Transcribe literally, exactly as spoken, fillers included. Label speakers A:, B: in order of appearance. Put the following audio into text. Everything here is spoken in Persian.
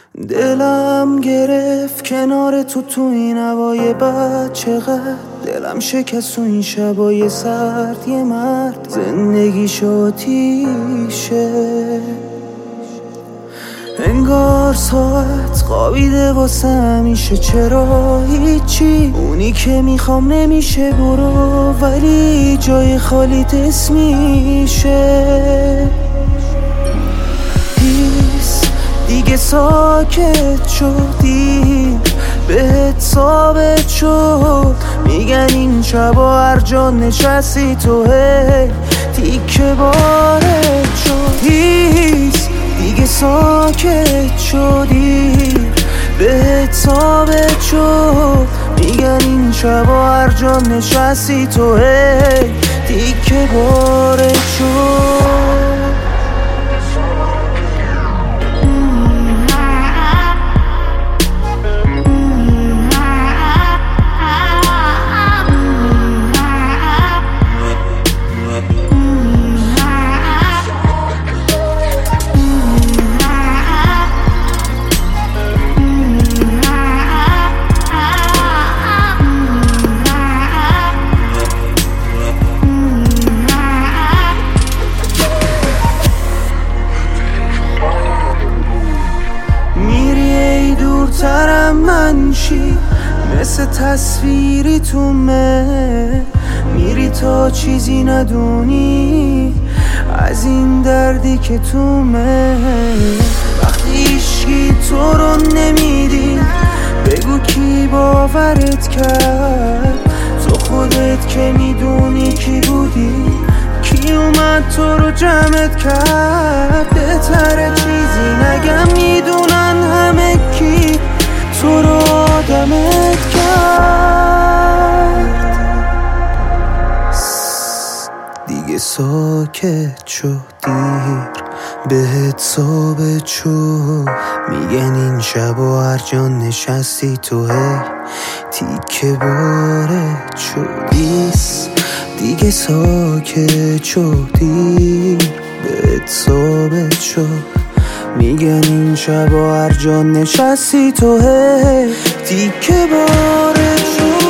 A: دلم گرفت کنار تو تو این هوای بد، چقدر دلم شکست تو این شبای سرد. یه مرد زندگیش آتیشه، انگار ساعت خوابیده واسه همیشه. چرا هیچی اونی که میخوام نمیشه، برو ولی جای خالی دست میشه. دیگه ساکت شدی، بهت ثابت شد، میگن این شبا هر جا نشستی تو هی تیکه بارت شد. هیس دیگه ساکت شدی، بهت ثابت شد، میگن این شبا هر جا نشستی تو هی تیکه بارت شد. دورترم من چی مثل تصویری تو مه، میری تا چیزی ندونی از این دردی که تو مه. وقتی هیچکی تو رو نمیدی بگو کی باورت کرد، تو خودت که میدونی کی بودی، کی اومد تو رو جمعت کرد. بهتره چیزی نگم، میدونن همه کی تو رو آدمت کرد. دیگه ساکت شد، دیر بهت ثابت شد، میگن این شبا هر جا نشستی تو هی تیکه بارت شدیست. دیگه ساکت شدی، بهت ثابت شد، میگن این شبا هر جا نشستی تو هی تیکه بارت شد.